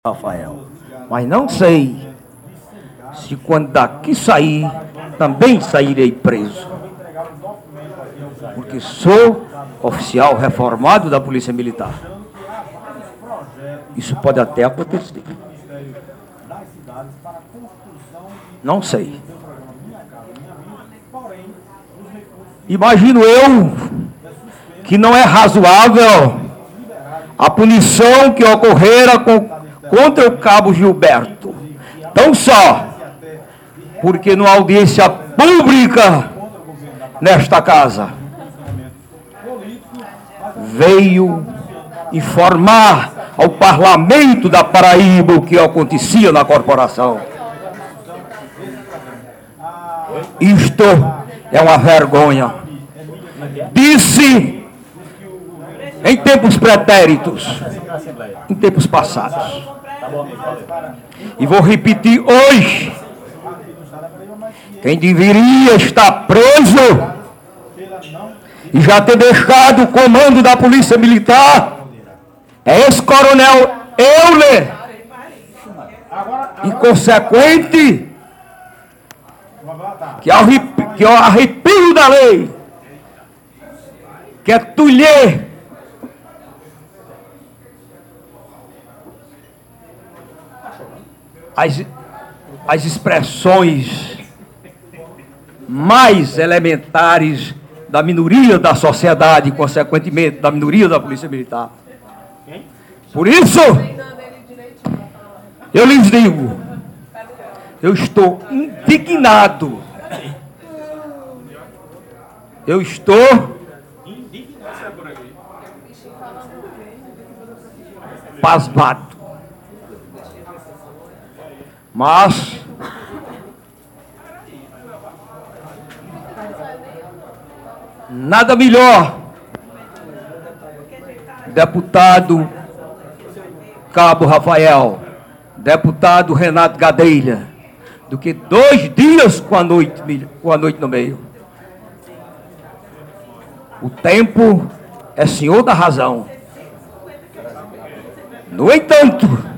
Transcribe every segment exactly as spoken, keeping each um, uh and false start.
Rafael, mas não sei se quando daqui sair, também sairei preso, porque sou oficial reformado da Polícia Militar. Isso pode até acontecer. Não sei. Imagino eu que não é razoável a punição que ocorrera com contra o cabo Gilberto, tão só porque numa audiência pública nesta casa veio informar ao parlamento da Paraíba o que acontecia na corporação. Isto é uma vergonha. Disse em tempos pretéritos, em tempos passados, e vou repetir hoje: quem deveria estar preso e já ter deixado o comando da Polícia Militar é esse coronel Euler, inconsequente, que ao que ao arrepio da lei quer tolher As, as expressões mais elementares da minoria da sociedade e, consequentemente, da minoria da Polícia Militar. Por isso, eu lhes digo, eu estou indignado. Eu estou pasmado. Mas nada melhor, deputado Cabo Rafael, deputado Renato Gadelha, do que dois dias com a noite, com a noite no meio. O tempo é senhor da razão. No entanto,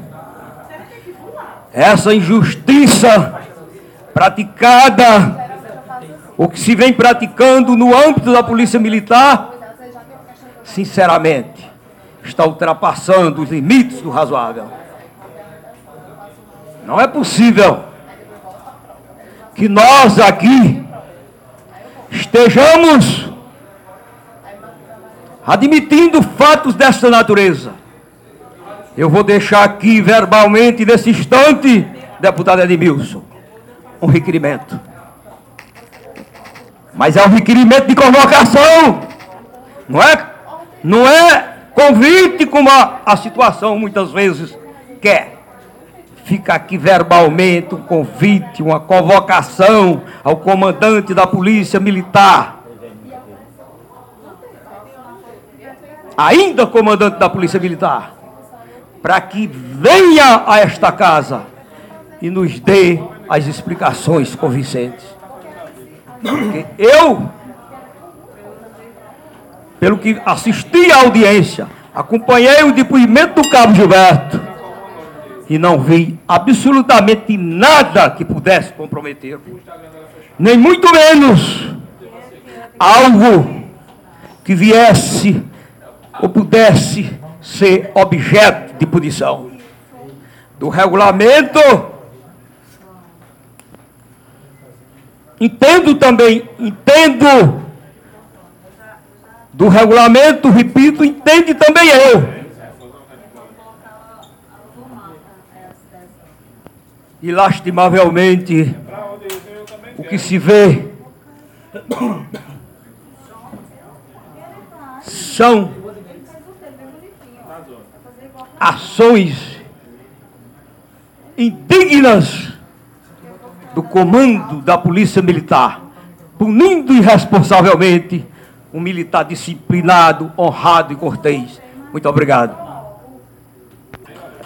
essa injustiça praticada, o que se vem praticando no âmbito da Polícia Militar, sinceramente, está ultrapassando os limites do razoável. Não é possível que nós aqui estejamos admitindo fatos desta natureza. Eu vou deixar aqui verbalmente, nesse instante, deputado Edmilson, um requerimento. Mas é um requerimento de convocação. Não é, não é convite, como a, a situação muitas vezes quer. Fica aqui verbalmente um convite, uma convocação ao comandante da Polícia Militar. Ainda comandante da Polícia Militar, para que venha a esta casa e nos dê as explicações convincentes. Porque eu, pelo que assisti à audiência, acompanhei o depoimento do cabo Gilberto e não vi absolutamente nada que pudesse comprometer, nem muito menos algo que viesse ou pudesse ser objeto de punição. Do regulamento, entendo também, entendo do regulamento, repito, entende também eu. E lastimavelmente, o que se vê são ações indignas do comando da Polícia Militar, punindo irresponsavelmente um militar disciplinado, honrado e cortês. Muito obrigado.